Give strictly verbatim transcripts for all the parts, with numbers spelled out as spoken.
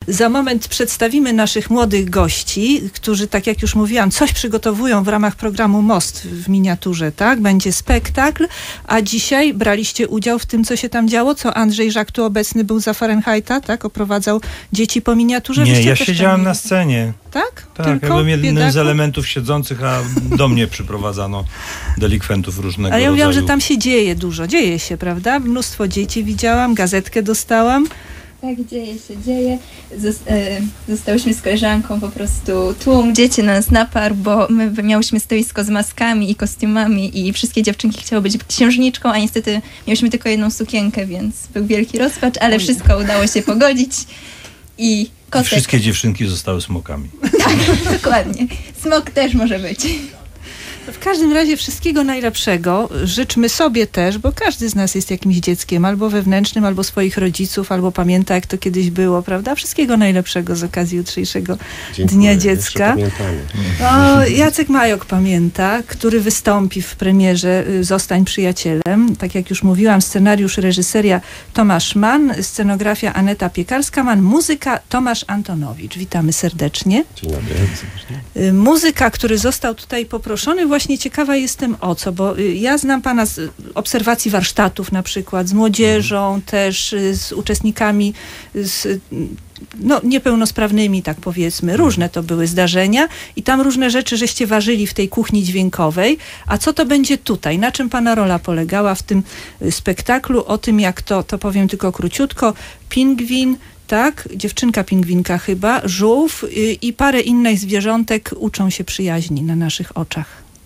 Za moment przedstawimy naszych młodych gości, którzy, tak jak już mówiłam, coś przygotowują w ramach programu Most w miniaturze, tak? Będzie spektakl, a dzisiaj braliście udział w tym, co się tam działo, co Andrzej Żak tu obecny był za Fahrenheita, tak? Oprowadzał dzieci po miniaturze. Nie, Wyście ja też siedziałem tam... na scenie. Tak? Tak, Tylko ja byłem jednym biedaku? z elementów siedzących, a do mnie przyprowadzano delikwentów różnego A ja rodzaju. mówiłam, że tam się dzieje dużo. Dzieje się, prawda? Mnóstwo dzieci widziałam, gazetkę dostałam. Tak, dzieje się, dzieje. Zos- e, zostałyśmy z koleżanką po prostu tłum dzieci na nas naparł, bo my miałyśmy stoisko z maskami i kostiumami i wszystkie dziewczynki chciały być księżniczką, a niestety miałyśmy tylko jedną sukienkę, więc był wielki rozpacz, ale Oj. wszystko udało się pogodzić i I kotek. wszystkie dziewczynki zostały smokami. Tak, dokładnie. Smok też może być. W każdym razie wszystkiego najlepszego życzmy sobie też, bo każdy z nas jest jakimś dzieckiem, albo wewnętrznym, albo swoich rodziców, albo pamięta, jak to kiedyś było, prawda? Wszystkiego najlepszego z okazji jutrzejszego Dziękuję. Dnia Dziecka. Pamiętamy. O, Jacek Majok pamięta, który wystąpi w premierze Zostań przyjacielem. Tak jak już mówiłam, scenariusz, reżyseria Tomasz Mann, scenografia Aneta Piekarska-Mann, muzyka Tomasz Antonowicz. Witamy serdecznie. Dzień dobry. Muzyka, który został tutaj poproszony, właśnie ciekawa jestem o co, bo ja znam pana z obserwacji warsztatów na przykład, z młodzieżą, też z uczestnikami, z no, niepełnosprawnymi, tak powiedzmy. Różne to były zdarzenia i tam różne rzeczy żeście ważyli w tej kuchni dźwiękowej. A co to będzie tutaj? Na czym pana rola polegała w tym spektaklu? O tym, jak to, to powiem tylko króciutko. Pingwin, tak, dziewczynka pingwinka chyba, żółw y, i parę innych zwierzątek uczą się przyjaźni na naszych oczach.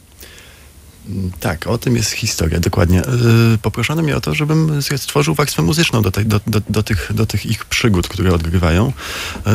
Tak, o tym jest historia, dokładnie. Yy, poproszono mnie o to, żebym stworzył warstwę muzyczną do, te, do, do, do, tych, do tych ich przygód, które odgrywają. Yy,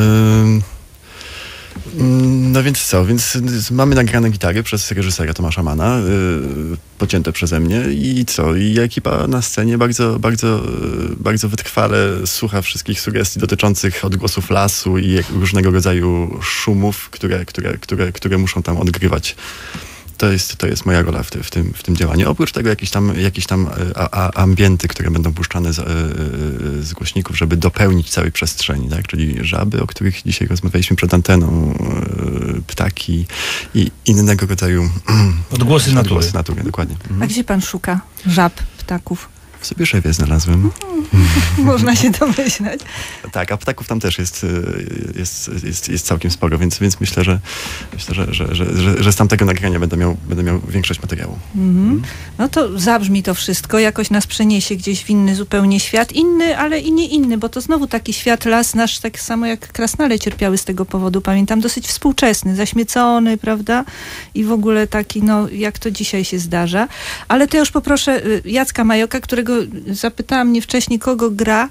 No więc co, więc mamy nagrane gitary przez reżysera Tomasza Manna, yy, pocięte przeze mnie i co, i ekipa na scenie bardzo, bardzo, bardzo wytrwale słucha wszystkich sugestii dotyczących odgłosów lasu i różnego rodzaju szumów, które, które, które, które muszą tam odgrywać. To jest, to jest moja rola w, ty, w, tym, w tym działaniu. Oprócz tego jakieś tam, jakieś tam a, a, ambienty, które będą puszczane z, z głośników, żeby dopełnić całej przestrzeni, tak? Czyli żaby, o których dzisiaj rozmawialiśmy przed anteną, ptaki i innego rodzaju Odgłosy natury. Odgłosy natury, dokładnie. A gdzie pan szuka żab, ptaków? W Sobieszewie znalazłem. Można się domyślać. Tak, a ptaków tam też jest, jest, jest, jest całkiem sporo, więc, więc myślę, że myślę, że, że, że, że, że z tamtego nagrania będę miał, będę miał większość materiału. Mhm. No to zabrzmi to wszystko, jakoś nas przeniesie gdzieś w inny zupełnie świat, inny, ale i nie inny, bo to znowu taki świat, las nasz, tak samo jak Krasnale cierpiały z tego powodu, pamiętam, dosyć współczesny, zaśmiecony, prawda? I w ogóle taki, no, jak to dzisiaj się zdarza. Ale to już poproszę Jacka Majoka, którego zapytałam mnie wcześniej, kogo gra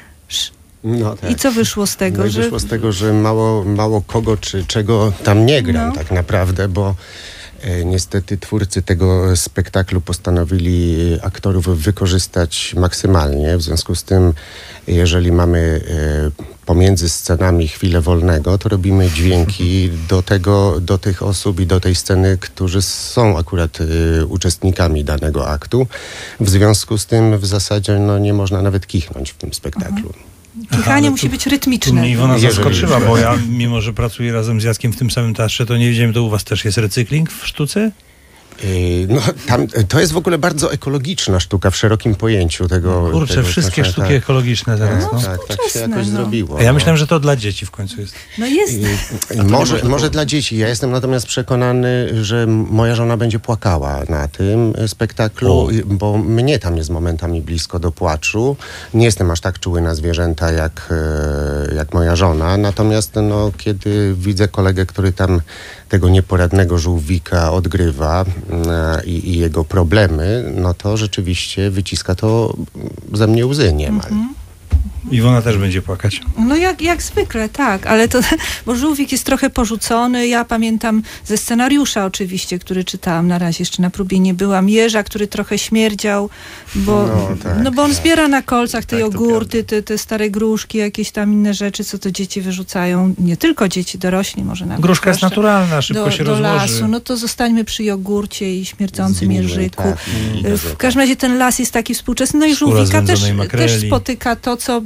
No tak. i co wyszło z tego? No i że... wyszło z tego, że mało, mało kogo czy czego tam nie gram No. tak naprawdę, bo e, niestety twórcy tego spektaklu postanowili aktorów wykorzystać maksymalnie. W związku z tym, jeżeli mamy e, pomiędzy scenami chwilę wolnego, to robimy dźwięki do tego, do tych osób i do tej sceny, którzy są akurat e, uczestnikami danego aktu. W związku z tym w zasadzie no, nie można nawet kichnąć w tym spektaklu. Kichanie Aha, musi tu, być Tu rytmiczne. mnie Iwona Jeżeli zaskoczyła, już. bo ja, mimo że pracuję razem z Jackiem w tym samym teatrze, to nie wiedziałem, to u was też jest recykling w sztuce? Yy, No, tam, to jest w ogóle bardzo ekologiczna sztuka w szerokim pojęciu tego. Kurczę, tego, wszystkie znaczy, sztuki tak, ekologiczne teraz. tak, No. tak, tak się Współczesne, jakoś no. zrobiło. A ja no. myślałem, że to dla dzieci w końcu jest. No jest. Yy, może, może dla dzieci. Ja jestem natomiast przekonany, że m- moja żona będzie płakała na tym e, spektaklu, O. i- bo mnie tam jest momentami blisko do płaczu. Nie jestem aż tak czuły na zwierzęta jak, e, jak moja żona. Natomiast no, kiedy widzę kolegę, który tam tego nieporadnego żółwika odgrywa e, i, i jego problemy, no to rzeczywiście wyciska to ze mnie łzy niemal. Iwona też będzie płakać. No jak, jak zwykle, tak, ale to, bo żółwik jest trochę porzucony. Ja pamiętam ze scenariusza oczywiście, który czytałam, na razie jeszcze na próbie nie byłam, jeża, który trochę śmierdział, bo, No, tak, no bo on tak. zbiera na kolcach te Tak, to jogurty, te, te stare gruszki, jakieś tam inne rzeczy, co to dzieci wyrzucają. Nie tylko dzieci, dorośli może nawet. Gruszka jest zwłaszcza naturalna, szybko do, się do rozłoży. lasu. No to zostańmy przy jogurcie i śmierdzącym Zgniłym, jeżyku. tak, i W każdym razie ten las jest taki współczesny. No i Skóra żółwika też, zwędzonej makreli. też spotyka to, co byśmy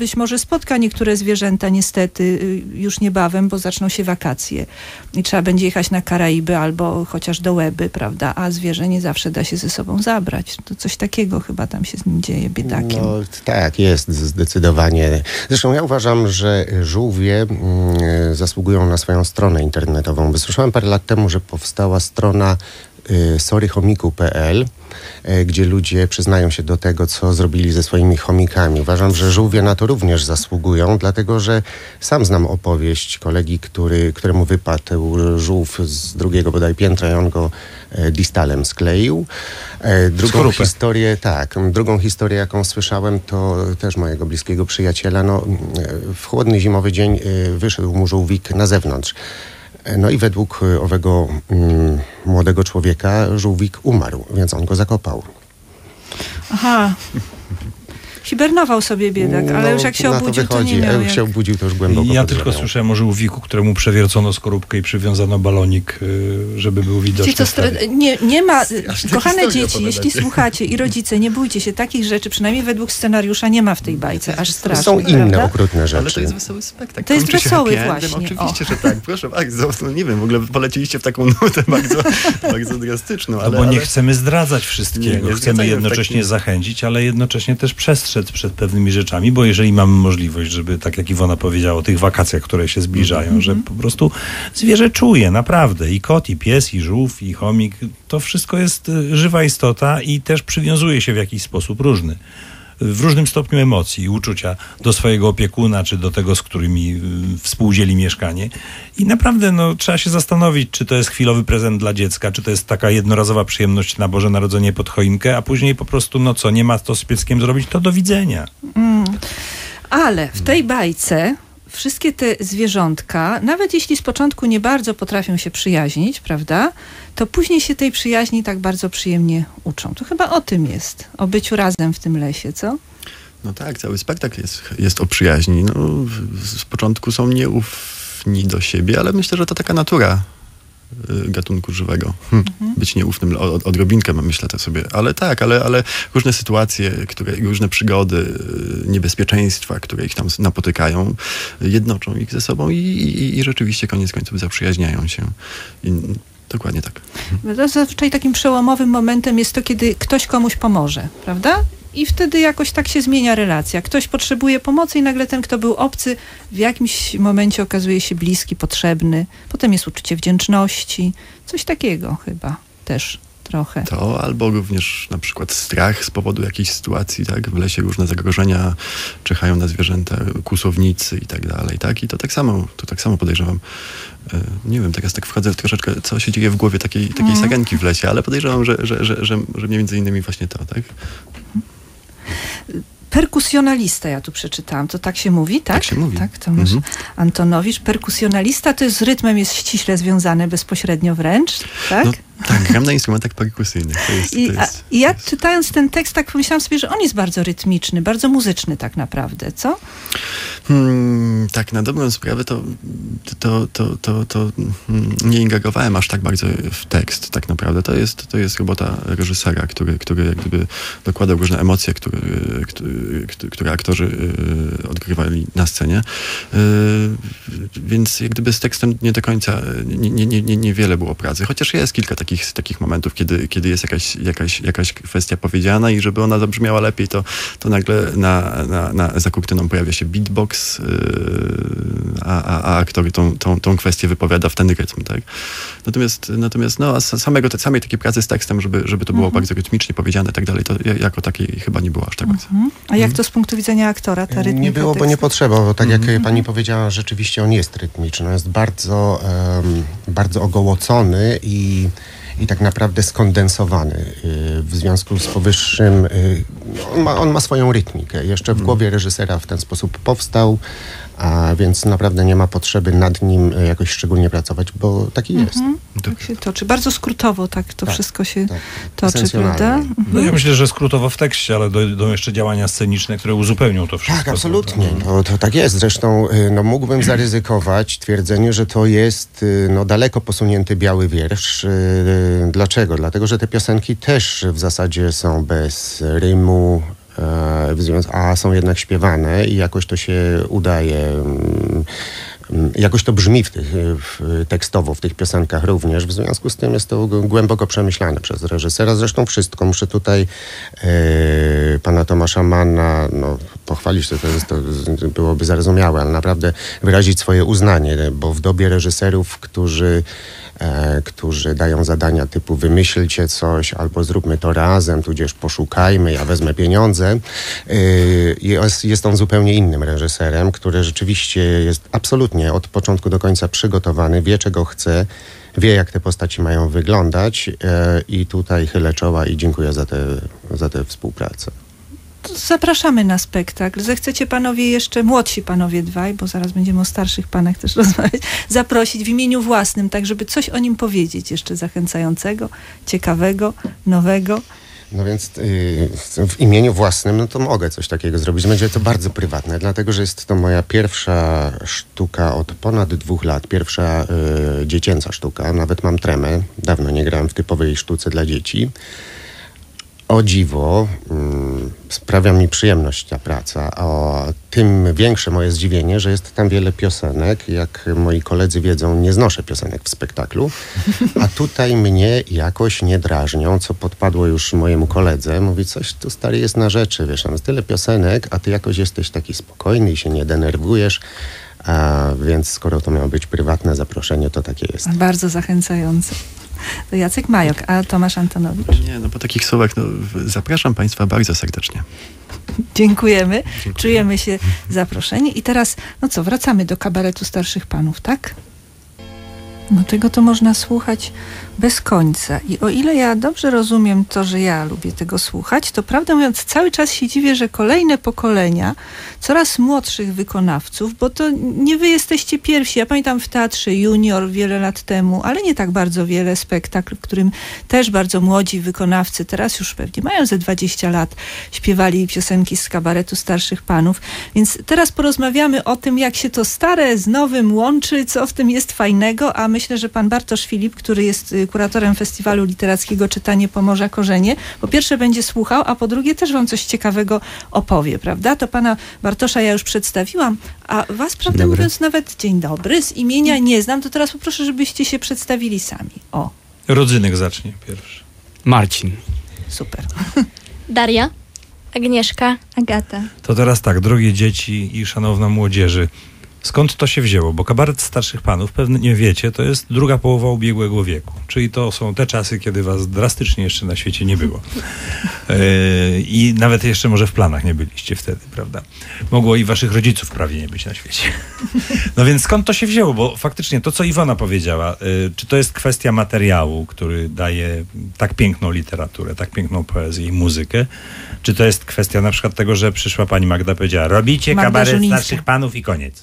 być może spotka niektóre zwierzęta niestety y, już niebawem, bo zaczną się wakacje i trzeba będzie jechać na Karaiby albo chociaż do Łeby, prawda, a zwierzę nie zawsze da się ze sobą zabrać. To coś takiego chyba tam się z nim dzieje, biedakiem. No tak, jest zdecydowanie. Zresztą ja uważam, że żółwie mm, zasługują na swoją stronę internetową. Wysłyszałem parę lat temu, że powstała strona y, sorry chomiku kropka p l, y, gdzie ludzie przyznają się do tego, co zrobili ze swoimi chomikami. Uważam, że żółwie na to również zasługują, dlatego że sam znam opowieść kolegi, który, któremu wypadł żółw z drugiego bodaj piętra i on go y, distalem skleił. Y, drugą Skorupę. historię, tak, drugą historię, jaką słyszałem, to też mojego bliskiego przyjaciela. No, y, w chłodny zimowy dzień y, wyszedł mu żółwik na zewnątrz. No i według owego mm, młodego człowieka żółwik umarł, więc on go zakopał. Aha. Hibernował sobie biedak, ale No, już jak się na obudził, to, to wychodzi. nie miał Jak jak... się obudził, to już głęboko Ja podziemiał. tylko słyszałem o żółwiku, któremu przewiercono skorupkę i przywiązano balonik, y, żeby był widoczny. Wiecie co, w stanie. stre... nie, nie ma... Aż te Kochane historie dzieci, opowiadacie. jeśli słuchacie i rodzice, nie bójcie się takich rzeczy, przynajmniej według scenariusza nie ma w tej bajce, aż strasznie. Są inne prawda? okrutne rzeczy. Ale to jest wesoły spektakl. To jest Kończy się wesoły happy endem. właśnie, Oczywiście, że tak. Proszę bardzo. No nie wiem, w ogóle poleciliście w taką nutę bardzo, bardzo drastyczną. No Ale, bo nie ale... chcemy zdradzać wszystkiego. Nie, nie chcemy zdradzajmy w jednocześnie takim- zachęcić, ale jednocześnie też przestrzec przed pewnymi rzeczami, bo jeżeli mamy możliwość, żeby, tak jak Iwona powiedziała, o tych wakacjach, które się zbliżają, Mm-hmm. że po prostu zwierzę czuje, naprawdę. I kot, i pies, i żółw, i chomik. To wszystko jest y, żywa istota i też przywiązuje się w jakiś sposób różny. W różnym stopniu emocji i uczucia do swojego opiekuna, czy do tego, z którymi y, współdzieli mieszkanie. I naprawdę no, trzeba się zastanowić, czy to jest chwilowy prezent dla dziecka, czy to jest taka jednorazowa przyjemność na Boże Narodzenie pod choinkę, a później po prostu, no co, nie ma to z pieskiem zrobić, to do widzenia. Mm. Ale w tej bajce wszystkie te zwierzątka, nawet jeśli z początku nie bardzo potrafią się przyjaźnić, prawda, to później się tej przyjaźni tak bardzo przyjemnie uczą. To chyba o tym jest, o byciu razem w tym lesie, co? No tak, cały spektakl jest, jest o przyjaźni. No, w- z początku są nieufni do siebie, ale myślę, że to taka natura y, gatunku żywego. Hm. Być nieufnym o- od, odrobinkę, myślę to sobie. Ale tak, ale, ale różne sytuacje, które, różne przygody, y, niebezpieczeństwa, które ich tam s- napotykają, y, jednoczą ich ze sobą i, i, i rzeczywiście koniec końców zaprzyjaźniają się. I, dokładnie tak. Zazwyczaj takim przełomowym momentem jest to, kiedy ktoś komuś pomoże, prawda? I wtedy jakoś tak się zmienia relacja. Ktoś potrzebuje pomocy i nagle ten, kto był obcy, w jakimś momencie okazuje się bliski, potrzebny. Potem jest uczucie wdzięczności. Coś takiego chyba też trochę. To albo również na przykład strach z powodu jakiejś sytuacji, tak? W lesie różne zagrożenia czyhają na zwierzęta, kłusownicy i tak dalej, tak? I to tak samo, to tak samo podejrzewam. E, Nie wiem, teraz tak wchodzę w troszeczkę, co się dzieje w głowie takiej, takiej Mm. sarenki w lesie, ale podejrzewam, że, że, że, że, że między innymi właśnie to, tak? Perkusjonalista ja tu przeczytałam, to tak się mówi, tak? Tak się mówi. Tak, Tomasz Mhm. Antonowicz. Perkusjonalista to jest z rytmem jest ściśle związane bezpośrednio wręcz, tak? No, tak, gram na instrumentach perkusyjnych. To jest, I, to a, jest, I ja to jest... czytając ten tekst tak pomyślałam sobie, że on jest bardzo rytmiczny, bardzo muzyczny tak naprawdę, co? Hmm, tak, na dobrą sprawę to, to, to, to, to hmm, nie ingerowałem aż tak bardzo w tekst tak naprawdę. To jest, to jest robota reżysera, który, który jak gdyby dokładał różne emocje, które, które, które aktorzy y, odgrywali na scenie. Y, więc jak gdyby z tekstem nie do końca, nie, nie, nie, nie, niewiele było pracy. Chociaż jest kilka takich, takich momentów, kiedy, kiedy jest jakaś, jakaś, jakaś kwestia powiedziana i żeby ona zabrzmiała lepiej, to, to nagle na, na, na, za kurtyną pojawia się beatbox, yy, a, a, a aktor tą, tą, tą kwestię wypowiada w ten rytm, tak? Natomiast, natomiast no, a samego, samej takiej pracy z tekstem, żeby, żeby to było Mhm. bardzo rytmicznie powiedziane i tak dalej, to ja- jako takiej chyba nie było aż tak bardzo. Mhm. A jak to z punktu widzenia aktora, ta rytmika Nie było, bo tekstu? nie potrzeba, bo tak jak Mhm. pani powiedziała, rzeczywiście on jest rytmiczny, jest bardzo, em, bardzo ogołocony i, i tak naprawdę skondensowany. Y, W związku z powyższym y, on ma, on ma swoją rytmikę. Jeszcze w głowie reżysera w ten sposób powstał, a więc naprawdę nie ma potrzeby nad nim y, jakoś szczególnie pracować, bo taki jest. Mhm. Tak się toczy. Bardzo skrótowo tak to Tak, wszystko się Tak. toczy, Esencjonalnie. prawda? No ja myślę, że skrótowo w tekście, ale dojdą jeszcze działania sceniczne, które uzupełnią to wszystko. Tak, absolutnie. prawda? To, to tak jest. Zresztą y, no, mógłbym zaryzykować twierdzenie, że to jest y, no, daleko posunięty biały wiersz. Y, Dlaczego? Dlatego, że te piosenki też w zasadzie są bez rymu, e, w związku, a są jednak śpiewane i jakoś to się udaje. Mm, Jakoś to brzmi w tych, w, tekstowo w tych piosenkach również. W związku z tym jest to głęboko przemyślane przez reżysera. Zresztą wszystko. Muszę tutaj e, pana Tomasza Manna no, pochwalić, to, to, jest, to byłoby zarozumiałe, ale naprawdę wyrazić swoje uznanie, bo w dobie reżyserów, którzy E, którzy dają zadania typu wymyślcie coś albo zróbmy to razem, tudzież poszukajmy, ja wezmę pieniądze. E, jest, jest on zupełnie innym reżyserem, który rzeczywiście jest absolutnie od początku do końca przygotowany, wie czego chce, wie jak te postaci mają wyglądać e, i tutaj chylę czoła i dziękuję za tę za tę współpracę. To zapraszamy na spektakl. Zechcecie panowie jeszcze, młodsi panowie dwaj, bo zaraz będziemy o starszych panach też rozmawiać, zaprosić w imieniu własnym, tak żeby coś o nim powiedzieć jeszcze zachęcającego, ciekawego, nowego. No więc yy, w imieniu własnym, no to mogę coś takiego zrobić. Będzie to bardzo prywatne, dlatego że jest to moja pierwsza sztuka od ponad dwóch lat. Pierwsza yy, dziecięca sztuka. Nawet mam tremę. Dawno nie grałem w typowej sztuce dla dzieci. O dziwo, mm, sprawia mi przyjemność ta praca, a tym większe moje zdziwienie, że jest tam wiele piosenek. Jak moi koledzy wiedzą, nie znoszę piosenek w spektaklu, a tutaj mnie jakoś nie drażnią, co podpadło już mojemu koledze. Mówi, coś tu stary jest na rzeczy, wiesz, tam jest tyle piosenek, a ty jakoś jesteś taki spokojny i się nie denerwujesz. A więc skoro to miało być prywatne zaproszenie, to takie jest. Bardzo zachęcające. To Jacek Majok, a Tomasz Antonowicz. Nie, no po takich słowach no, zapraszam państwa bardzo serdecznie. Dziękujemy. Dziękuję. Czujemy się zaproszeni. I teraz, no co, wracamy do kabaretu starszych panów, tak? No tego to można słuchać bez końca. I o ile ja dobrze rozumiem to, że ja lubię tego słuchać, to prawdę mówiąc cały czas się dziwię, że kolejne pokolenia coraz młodszych wykonawców, bo to nie wy jesteście pierwsi. Ja pamiętam w Teatrze Junior wiele lat temu, ale nie tak bardzo wiele, spektakl, w którym też bardzo młodzi wykonawcy, teraz już pewnie mają ze dwadzieścia lat, śpiewali piosenki z kabaretu starszych panów. Więc teraz porozmawiamy o tym, jak się to stare z nowym łączy, co w tym jest fajnego, a myślę, że pan Bartosz Filip, który jest kuratorem Festiwalu Literackiego Czytanie Pomorza Korzenie, po pierwsze będzie słuchał, a po drugie też wam coś ciekawego opowie, prawda? To pana Bartosza ja już przedstawiłam, a was, prawdę mówiąc, nawet dzień dobry, z imienia nie znam, to teraz poproszę, żebyście się przedstawili sami. O. Rodzynek zacznie pierwszy. Marcin. Super. Daria. Agnieszka. Agata. To teraz tak, drogie dzieci i szanowna młodzieży, skąd to się wzięło? Bo kabaret starszych panów, pewnie wiecie, to jest druga połowa ubiegłego wieku. Czyli to są te czasy, kiedy was drastycznie jeszcze na świecie nie było. Yy, I nawet jeszcze może w planach nie byliście wtedy, prawda? Mogło i waszych rodziców prawie nie być na świecie. No więc skąd to się wzięło? Bo faktycznie to, co Iwona powiedziała, yy, czy to jest kwestia materiału, który daje tak piękną literaturę, tak piękną poezję i muzykę, czy to jest kwestia na przykład tego, że przyszła pani Magda, powiedziała, robicie Magda kabaret Żulińska. starszych panów i koniec.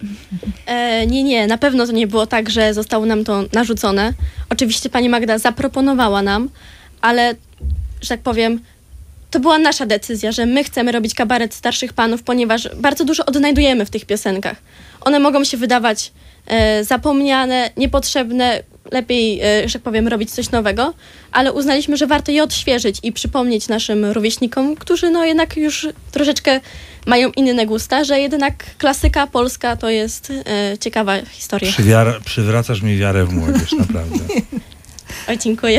E, nie, nie, na pewno to nie było tak, że zostało nam to narzucone. Oczywiście pani Magda zaproponowała nam, ale, że tak powiem, to była nasza decyzja, że my chcemy robić kabaret starszych panów, ponieważ bardzo dużo odnajdujemy w tych piosenkach. One mogą się wydawać e, zapomniane, niepotrzebne, lepiej, e, że tak powiem, robić coś nowego, ale uznaliśmy, że warto je odświeżyć i przypomnieć naszym rówieśnikom, którzy no jednak już troszeczkę mają inne gusta, że jednak klasyka polska to jest e, ciekawa historia. Przywiar- przywracasz mi wiarę w młodzież, naprawdę. Oj, dziękuję.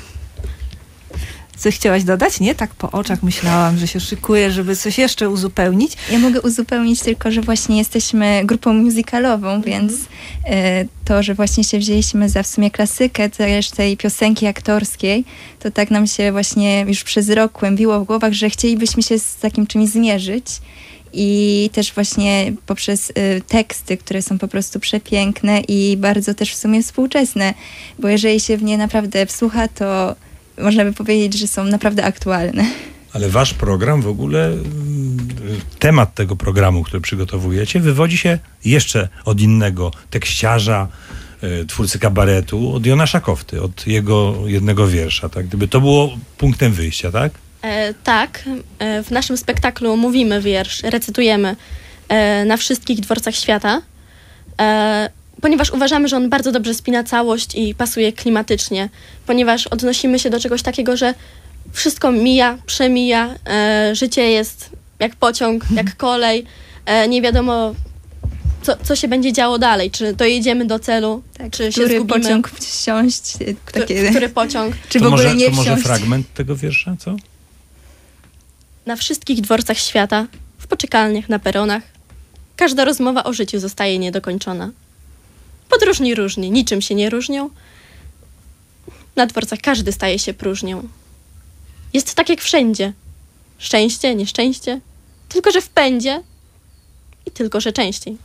Coś chciałaś dodać? Nie? Tak po oczach myślałam, że się szykuje, żeby coś jeszcze uzupełnić. Ja mogę uzupełnić tylko, że właśnie jesteśmy grupą musicalową, więc e, to, że właśnie się wzięliśmy za w sumie klasykę też tej piosenki aktorskiej, to tak nam się właśnie już przez rok kłębiło w głowach, że chcielibyśmy się z takim czymś zmierzyć. I też właśnie poprzez y, teksty, które są po prostu przepiękne i bardzo też w sumie współczesne, bo jeżeli się w nie naprawdę wsłucha, to można by powiedzieć, że są naprawdę aktualne. Ale wasz program w ogóle, temat tego programu, który przygotowujecie, wywodzi się jeszcze od innego tekściarza, twórcy kabaretu, od Jonasza Kofty, od jego jednego wiersza, tak? Gdyby to było punktem wyjścia, tak? E, tak, e, w naszym spektaklu mówimy wiersz, recytujemy e, na wszystkich dworcach świata, e, ponieważ uważamy, że on bardzo dobrze spina całość i pasuje klimatycznie, ponieważ odnosimy się do czegoś takiego, że wszystko mija, przemija, e, życie jest jak pociąg, jak kolej, e, nie wiadomo co, co się będzie działo dalej, czy dojedziemy do celu, Tak, czy się który zgubimy. pociąg wsiąść, takie, Który, który pociąg. czy w To ogóle może, nie to może wsiąść. fragment tego wiersza, co? Na wszystkich dworcach świata, w poczekalniach, na peronach, każda rozmowa o życiu zostaje niedokończona. Podróżni różni, niczym się nie różnią. Na dworcach każdy staje się próżnią. Jest tak jak wszędzie. Szczęście, nieszczęście, tylko że w pędzie i tylko że częściej.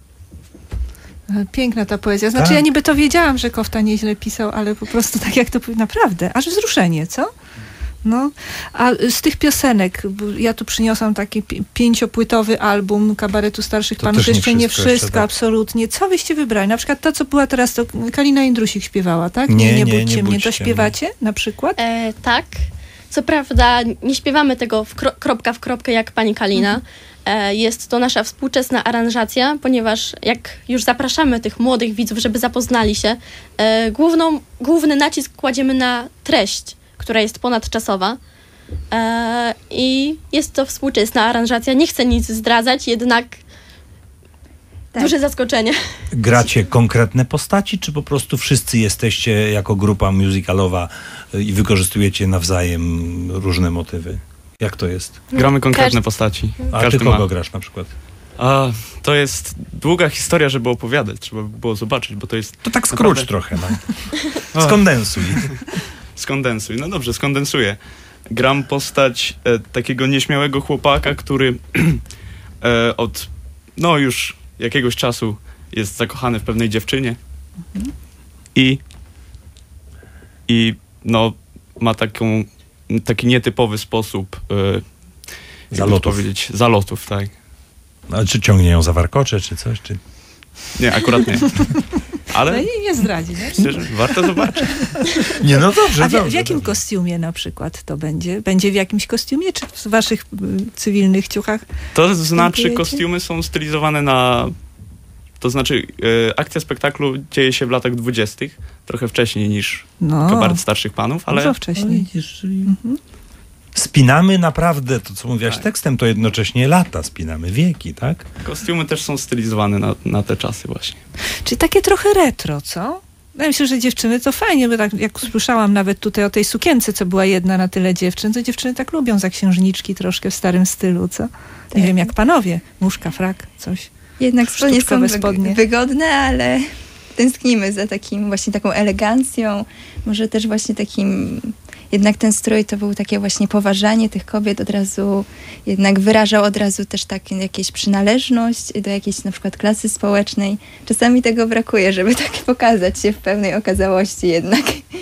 Piękna ta poezja. Znaczy Tak. ja niby to wiedziałam, że Kofta nieźle pisał, ale po prostu tak jak to naprawdę, aż wzruszenie, co? No, a z tych piosenek, bo ja tu przyniosłam taki pi- pięciopłytowy album Kabaretu Starszych To Panów, też nie jeszcze nie wszystko wszystko, jeszcze, tak. absolutnie. Co wyście wybrali? Na przykład to, co była teraz, to Kalina Jędrusik śpiewała, tak? Nie, nie, nie, budźcie nie mnie. budźcie To śpiewacie na przykład? E, tak, co prawda nie śpiewamy tego w kro- kropka w kropkę jak pani Kalina. E, jest to nasza współczesna aranżacja, ponieważ jak już zapraszamy tych młodych widzów, żeby zapoznali się, e, główną, główny nacisk kładziemy na treść, która jest ponadczasowa. E, I jest to współczesna aranżacja. Nie chcę nic zdradzać, jednak Tak. duże zaskoczenie. Gracie konkretne postaci, czy po prostu wszyscy jesteście jako grupa musicalowa y, i wykorzystujecie nawzajem różne motywy? Jak to jest? Gramy konkretne Każdy- postaci. A Każdy ty kogo ma. grasz na przykład? A, to jest długa historia, żeby opowiadać. Trzeba by było zobaczyć, bo to jest... To tak skróć Naprawdę? trochę, no. O. Skondensuj. Skondensuj. No dobrze, skondensuję. Gram postać e, takiego nieśmiałego chłopaka, który e, od no już jakiegoś czasu jest zakochany w pewnej dziewczynie i i no ma taką taki nietypowy sposób e, jakby to Zalotów. powiedzieć, zalotów, tak. No, czy ciągnie ją za warkocze, czy coś? Czy... Nie, akurat nie. No Ale i nie zdradzi, nie? szczerze, warto zobaczyć. Nie, no dobrze, A w, dobrze. w jakim dobrze. kostiumie na przykład to będzie? Będzie w jakimś kostiumie, czy w waszych y, cywilnych ciuchach? To znaczy, Dziękujecie. kostiumy są stylizowane na... To znaczy, e, akcja spektaklu dzieje się w latach dwudziestych, trochę wcześniej niż No, Kabaret Starszych Panów, dużo ale wcześniej. Widzisz, czyli... Spinamy naprawdę, to co mówiłaś Tak. tekstem, to jednocześnie lata spinamy, wieki, tak? kostiumy też są stylizowane na, na te czasy właśnie. Czyli takie trochę retro, co? Ja myślę, że dziewczyny to fajnie, bo tak jak słyszałam nawet tutaj o tej sukience, co była jedna na tyle dziewczyn, to dziewczyny tak lubią za księżniczki troszkę w starym stylu, co? Nie Tak. wiem, jak panowie. Muszka, frak, coś. Jednak spodnie są Sztuczkowe wyg- spodnie. wygodne, ale tęsknimy za takim właśnie taką elegancją, może też właśnie takim, jednak ten strój to był takie właśnie poważanie tych kobiet, od razu jednak wyrażał od razu też tak jakieś przynależność do jakiejś na przykład klasy społecznej. Czasami tego brakuje, żeby tak pokazać się w pełnej okazałości jednak.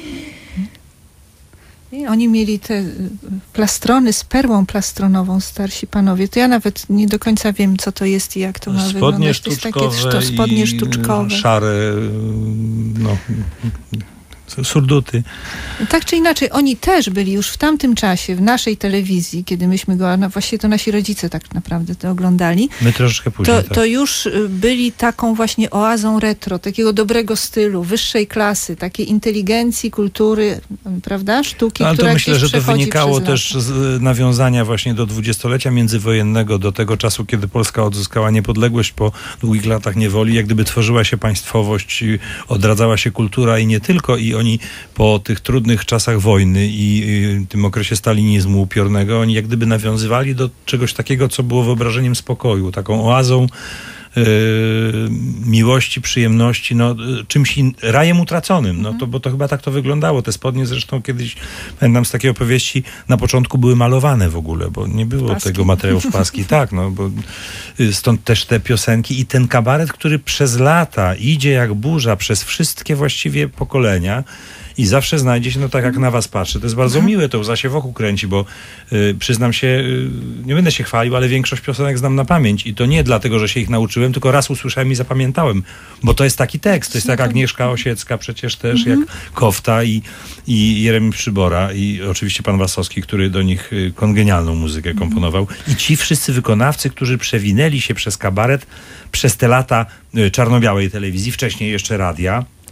I oni mieli te y, plastrony z perłą plastronową, starsi panowie. To ja nawet nie do końca wiem, co to jest i jak to ma Spodnie wyglądać. To jest takie sztuczkowe szto- spodnie i sztuczkowe. szare, no, surduty. Tak czy inaczej, oni też byli już w tamtym czasie, w naszej telewizji, kiedy myśmy go, a no właściwie to nasi rodzice tak naprawdę to oglądali, My troszeczkę później. to, tak. to już y, byli taką właśnie oazą retro, takiego dobrego stylu, wyższej klasy, takiej inteligencji, kultury, y, prawda, sztuki, No, ale to która myślę, gdzieś że to przechodzi wynikało przez też lata. z nawiązania właśnie do dwudziestolecia międzywojennego, do tego czasu, kiedy Polska odzyskała niepodległość po długich latach niewoli, jak gdyby tworzyła się państwowość, i odradzała się kultura i nie tylko, i oni po tych trudnych czasach wojny i, i tym okresie stalinizmu upiornego, oni jak gdyby nawiązywali do czegoś takiego, co było wyobrażeniem spokoju, taką oazą yy, miłości, przyjemności, no, y, czymś in, rajem utraconym, no to, bo to chyba tak to wyglądało. Te spodnie zresztą kiedyś, pamiętam z takiej opowieści, na początku były malowane w ogóle, bo nie było Paski. tego materiału w paski, tak, no, bo y, stąd też te piosenki i ten kabaret, który przez lata idzie jak burza przez wszystkie właściwie pokolenia i zawsze znajdzie się, no tak jak na was patrzę, to jest bardzo miłe, to łza się wokół kręci, bo y, przyznam się, y, nie będę się chwalił, ale większość piosenek znam na pamięć i to nie dlatego, że się ich nauczyłem, tylko raz usłyszałem i zapamiętałem, bo to jest taki tekst, to jest jak Agnieszka Osiecka przecież też, jak Kofta i, i Jeremi Przybora i oczywiście pan Wasowski, który do nich y, kongenialną muzykę komponował i ci wszyscy wykonawcy, którzy przewinęli się przez kabaret przez te lata y, czarno-białej telewizji, wcześniej jeszcze radia,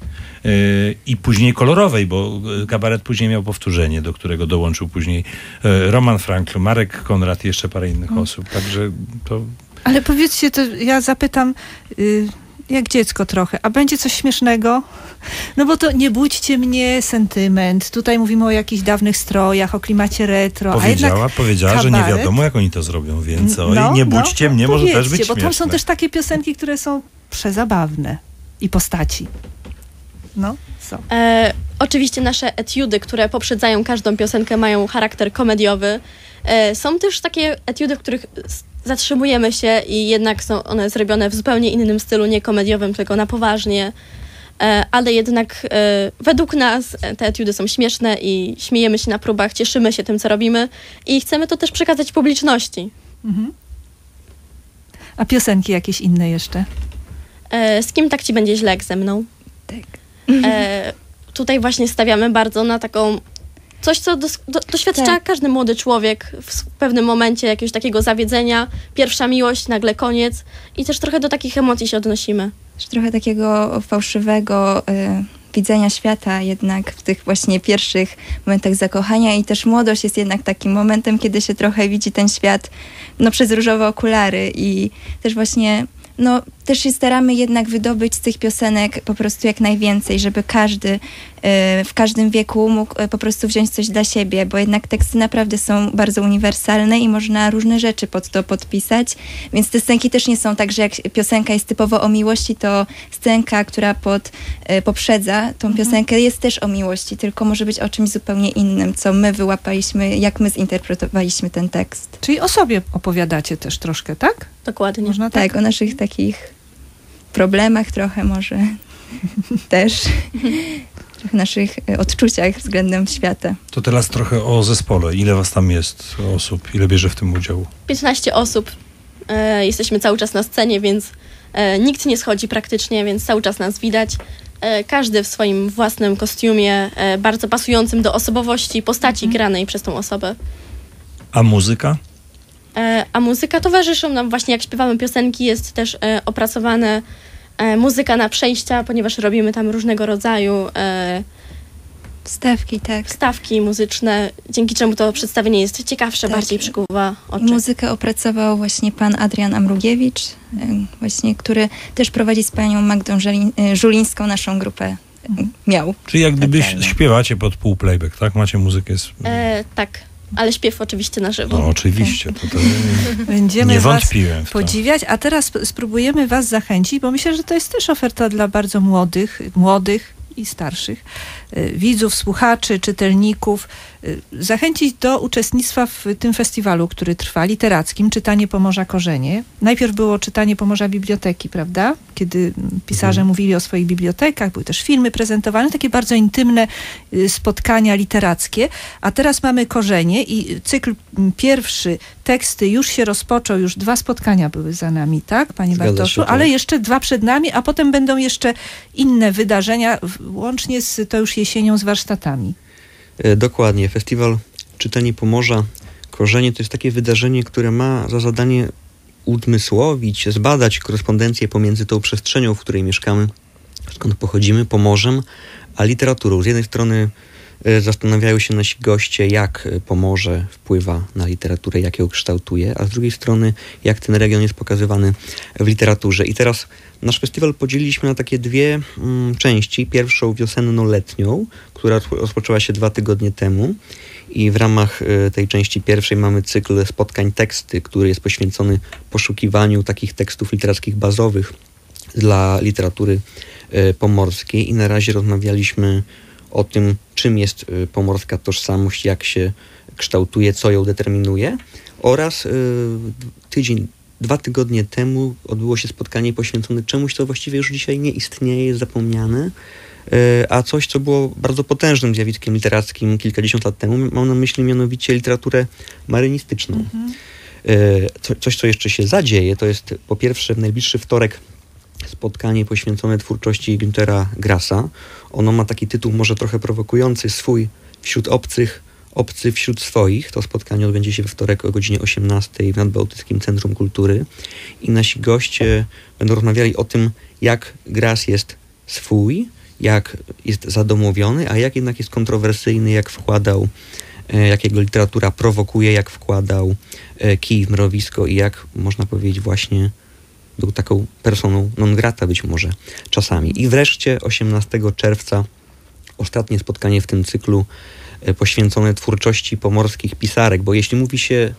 i później kolorowej, bo kabaret później miał powtórzenie, do którego dołączył później Roman Frankl, Marek Konrad i jeszcze parę innych hmm. osób. Także to... Ale powiedzcie, to ja zapytam... Y- jak dziecko trochę, a będzie coś śmiesznego? No bo to Nie budźcie mnie, sentyment. Tutaj mówimy o jakichś dawnych strojach, o klimacie retro. Powiedziała, a jednak powiedziała, kabaret, że nie wiadomo, jak oni to zrobią, więc oj, no, Nie budźcie no, mnie, może też być bo śmieszne. tam są też takie piosenki, które są przezabawne i postaci. No, są. E, oczywiście nasze etiudy, które poprzedzają każdą piosenkę, mają charakter komediowy. E, są też takie etiudy, w których zatrzymujemy się i jednak są one zrobione w zupełnie innym stylu, nie komediowym, tylko na poważnie. E, ale jednak e, według nas te etiudy są śmieszne i śmiejemy się na próbach, cieszymy się tym, co robimy i chcemy to też przekazać publiczności. Mhm. A piosenki jakieś inne jeszcze? E, z kim tak ci będzie źle jak ze mną? Tak. E, tutaj właśnie stawiamy bardzo na taką coś, co dos- do, doświadcza tak. każdy młody człowiek w pewnym momencie jakiegoś takiego zawiedzenia, pierwsza miłość, nagle koniec i też trochę do takich emocji się odnosimy. Też trochę takiego fałszywego y, widzenia świata jednak w tych właśnie pierwszych momentach zakochania i też młodość jest jednak takim momentem, kiedy się trochę widzi ten świat no, przez różowe okulary i też właśnie no też się staramy jednak wydobyć z tych piosenek po prostu jak najwięcej, żeby każdy y, w każdym wieku mógł y, po prostu wziąć coś dla siebie, bo jednak teksty naprawdę są bardzo uniwersalne i można różne rzeczy pod to podpisać, więc te scenki też nie są tak, że jak piosenka jest typowo o miłości, to scenka, która pod, y, poprzedza tą mhm. piosenkę jest też o miłości, tylko może być o czymś zupełnie innym, co my wyłapaliśmy, jak my zinterpretowaliśmy ten tekst. Czyli o sobie opowiadacie też troszkę, tak? Dokładnie. Można tak? Tak, o naszych takich problemach trochę może też, trochę naszych odczuciach względem świata. To teraz trochę o zespole. Ile was tam jest osób? Ile bierze w tym udział? piętnaście osób. E, jesteśmy cały czas na scenie, więc e, nikt nie schodzi praktycznie, więc cały czas nas widać. E, każdy w swoim własnym kostiumie, e, bardzo pasującym do osobowości, postaci Mhm. granej przez tą osobę. A muzyka? E, a muzyka towarzyszą nam właśnie, jak śpiewamy piosenki, jest też e, opracowane e, muzyka na przejścia, ponieważ robimy tam różnego rodzaju e, Wstawki, tak. wstawki muzyczne, dzięki czemu to przedstawienie jest ciekawsze, Tak. bardziej przykuwa oczy. Muzykę opracował właśnie pan Adrian Amrugiewicz, y, właśnie, który też prowadzi z panią Magdą Żeli- y, Żulińską naszą grupę. Y, miał. Czyli jak gdyby Specjalnie. śpiewacie pod pół playback, tak? Macie muzykę z... E, tak, ale śpiew oczywiście na żywo. No oczywiście, to, to Będziemy nie was wątpiłem w to. podziwiać, a teraz sp- spróbujemy was zachęcić, bo myślę, że to jest też oferta dla bardzo młodych, młodych i starszych y, widzów, słuchaczy, czytelników, y, zachęcić do uczestnictwa w tym festiwalu, który trwa, literackim, Czytanie Pomorza Korzenie. Najpierw było Czytanie Pomorza Biblioteki, prawda? Kiedy mm, pisarze Mhm. mówili o swoich bibliotekach, były też filmy prezentowane, takie bardzo intymne y, spotkania literackie, a teraz mamy Korzenie i cykl mm, pierwszy, teksty już się rozpoczął, już dwa spotkania były za nami, tak, panie Zgadza Bartoszu? się, tak. Ale jeszcze dwa przed nami, a potem będą jeszcze inne wydarzenia, w- łącznie z to już jesienią z warsztatami. E, Dokładnie. Festiwal Czytanie Pomorza Korzenie to jest takie wydarzenie, które ma za zadanie udmysłowić, zbadać korespondencję pomiędzy tą przestrzenią, w której mieszkamy, skąd pochodzimy, Pomorzem, a literaturą. Z jednej strony e, zastanawiają się nasi goście, jak e, Pomorze wpływa na literaturę, jak ją kształtuje, a z drugiej strony, jak ten region jest pokazywany w literaturze. I teraz nasz festiwal podzieliliśmy na takie dwie mm, części. Pierwszą wiosenno-letnią, która rozpo- rozpoczęła się dwa tygodnie temu. I w ramach e, tej części pierwszej mamy cykl spotkań teksty, który jest poświęcony poszukiwaniu takich tekstów literackich bazowych dla literatury e, pomorskiej. I na razie rozmawialiśmy o tym, czym jest e, pomorska tożsamość, jak się kształtuje, co ją determinuje. Oraz e, tydzień, dwa tygodnie temu odbyło się spotkanie poświęcone czemuś, co właściwie już dzisiaj nie istnieje, jest zapomniane, e, a coś, co było bardzo potężnym zjawiskiem literackim kilkadziesiąt lat temu. Mam na myśli mianowicie literaturę marynistyczną. Mhm. E, co, coś, co jeszcze się zadzieje, to jest po pierwsze w najbliższy wtorek spotkanie poświęcone twórczości Günthera Grassa. Ono ma taki tytuł może trochę prowokujący, swój wśród obcych, obcy wśród swoich. To spotkanie odbędzie się we wtorek o godzinie osiemnastej w Nadbałtyckim Centrum Kultury i nasi goście będą rozmawiali o tym, jak Grass jest swój, jak jest zadomowiony, a jak jednak jest kontrowersyjny, jak wkładał, jak jego literatura prowokuje, jak wkładał kij w mrowisko i jak, można powiedzieć, właśnie był taką personą non grata być może czasami. I wreszcie osiemnastego czerwca ostatnie spotkanie w tym cyklu poświęcone twórczości pomorskich pisarek, bo jeśli mówi się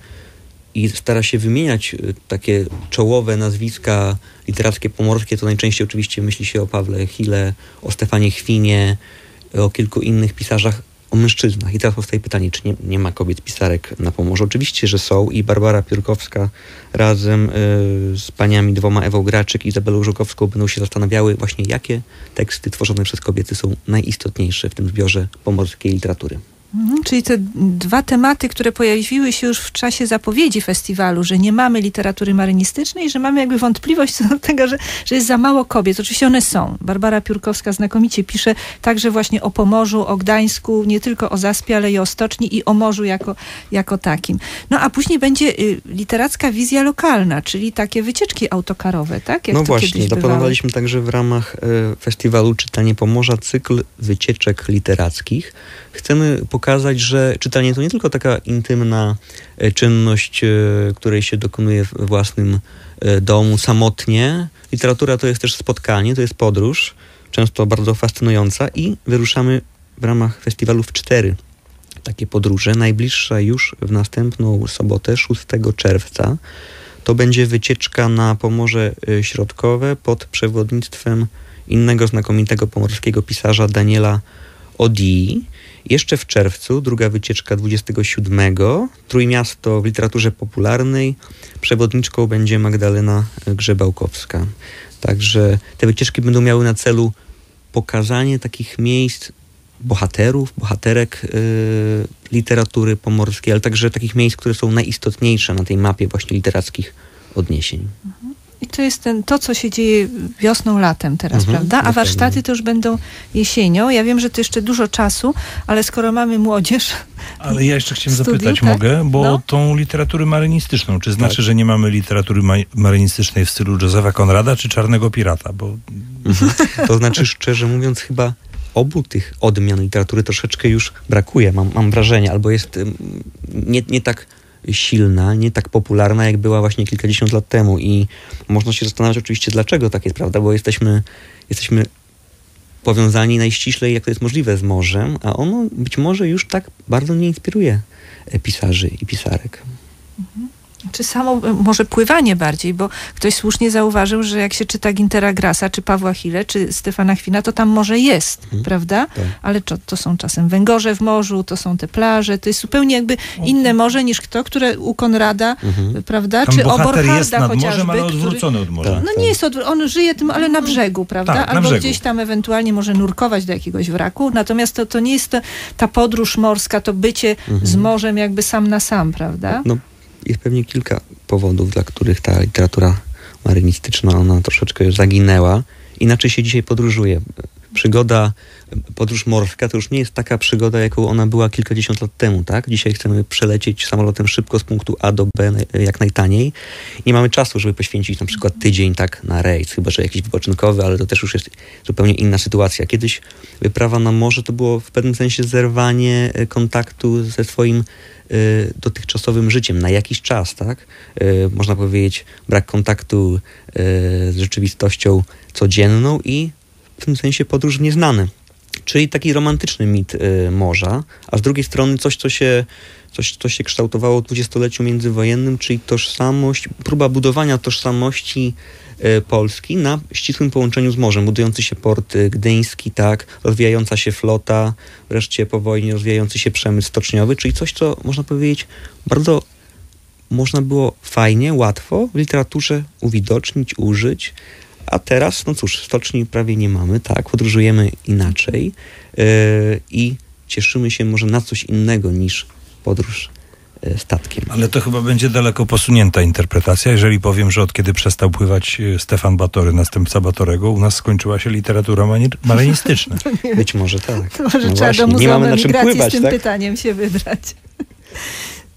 i stara się wymieniać takie czołowe nazwiska literackie pomorskie, to najczęściej oczywiście myśli się o Pawle Chile, o Stefanie Chwinie, o kilku innych pisarzach, o mężczyznach. I teraz powstaje pytanie, czy nie, nie ma kobiet pisarek na Pomorzu? Oczywiście, że są i Barbara Piórkowska razem y, z paniami dwoma, Ewą Graczyk i Izabelą Żukowską, będą się zastanawiały właśnie, jakie teksty tworzone przez kobiety są najistotniejsze w tym zbiorze pomorskiej literatury. Mhm, czyli te dwa tematy, które pojawiły się już w czasie zapowiedzi festiwalu, że nie mamy literatury marynistycznej, że mamy jakby wątpliwość co do tego, że, że jest za mało kobiet. Oczywiście one są. Barbara Piórkowska znakomicie pisze także właśnie o Pomorzu, o Gdańsku, nie tylko o Zaspie, ale i o Stoczni i o morzu jako, jako takim. No a później będzie y, literacka wizja lokalna, czyli takie wycieczki autokarowe, tak? Jak no to właśnie, zaplanowaliśmy także w ramach y, festiwalu Czytanie Pomorza cykl wycieczek literackich. Chcemy pokazać, że czytanie to nie tylko taka intymna czynność, której się dokonuje w własnym domu, samotnie. Literatura to jest też spotkanie, to jest podróż, często bardzo fascynująca i wyruszamy w ramach festiwalu w cztery takie podróże. Najbliższa już w następną sobotę, szóstego czerwca. To będzie wycieczka na Pomorze Środkowe pod przewodnictwem innego znakomitego pomorskiego pisarza Daniela Odii. Jeszcze w czerwcu, druga wycieczka dwudziestego siódmego, Trójmiasto w literaturze popularnej. Przewodniczką będzie Magdalena Grzebałkowska. Także te wycieczki będą miały na celu pokazanie takich miejsc, bohaterów, bohaterek yy, literatury pomorskiej, ale także takich miejsc, które są najistotniejsze na tej mapie właśnie literackich odniesień. Mhm. I to jest ten, to, co się dzieje wiosną, latem teraz, Mhm, prawda? A dokładnie. warsztaty to już będą jesienią. Ja wiem, że to jeszcze dużo czasu, ale skoro mamy młodzież... Ale ja jeszcze chciałem studiu, zapytać, tak? mogę? Bo No. tą literatury marynistyczną, czy znaczy, Tak. że nie mamy literatury ma- marynistycznej w stylu Józefa Konrada, czy Czarnego Pirata? Bo Mhm. To znaczy, szczerze mówiąc, chyba obu tych odmian literatury troszeczkę już brakuje, mam, mam wrażenie, albo jest ym, nie, nie tak silna, nie tak popularna, jak była właśnie kilkadziesiąt lat temu i można się zastanawiać oczywiście, dlaczego tak jest, prawda, bo jesteśmy, jesteśmy powiązani najściślej, jak to jest możliwe, z morzem, a ono być może już tak bardzo nie inspiruje pisarzy i pisarek. Czy samo może pływanie bardziej, bo ktoś słusznie zauważył, że jak się czyta Gintera Grassa, czy Pawła Chile, czy Stefana Chwina, to tam morze jest, Mhm. prawda? Tak. Ale to, to są czasem węgorze w morzu, to są te plaże, to jest zupełnie jakby inne morze niż to, które u Konrada, Mhm. prawda? tam czy o bohater jest Borcharda nad chociażby, morzem, ale który... odwrócony od morza. Tak. No nie jest odwró- on żyje tym, ale na brzegu, prawda? Tak, na Albo brzegu. gdzieś tam ewentualnie może nurkować do jakiegoś wraku, natomiast to, to nie jest to, ta podróż morska, to bycie Mhm. z morzem jakby sam na sam, prawda? No, jest pewnie kilka powodów, dla których ta literatura marynistyczna, ona troszeczkę zaginęła. Inaczej się dzisiaj podróżuje. Przygoda, podróż morska to już nie jest taka przygoda, jaką ona była kilkadziesiąt lat temu, tak? Dzisiaj chcemy przelecieć samolotem szybko z punktu A do B jak najtaniej. Nie mamy czasu, żeby poświęcić na przykład tydzień tak na rejs, chyba że jakiś wypoczynkowy, ale to też już jest zupełnie inna sytuacja. Kiedyś wyprawa na morze to było w pewnym sensie zerwanie kontaktu ze swoim y, dotychczasowym życiem na jakiś czas, tak? Y, można powiedzieć brak kontaktu y, z rzeczywistością codzienną i w tym sensie podróż w nieznane. Czyli taki romantyczny mit y, morza, a z drugiej strony coś, co się, coś, co się kształtowało w dwudziestoleciu międzywojennym, czyli tożsamość, próba budowania tożsamości y, Polski na ścisłym połączeniu z morzem. Budujący się port y, gdyński, tak, rozwijająca się flota, wreszcie po wojnie rozwijający się przemysł stoczniowy, czyli coś, co można powiedzieć bardzo można było fajnie, łatwo w literaturze uwidocznić, użyć. A teraz, no cóż, stoczni prawie nie mamy, tak, podróżujemy inaczej yy, i cieszymy się może na coś innego niż podróż yy, statkiem. Ale to chyba będzie daleko posunięta interpretacja, jeżeli powiem, że od kiedy przestał pływać Stefan Batory, następca Batorego, u nas skończyła się literatura mani- marynistyczna. Być może tak. To może No trzeba właśnie, do nie Muzeum mamy na czym Emigracji pływać, z tym tak? pytaniem się wybrać.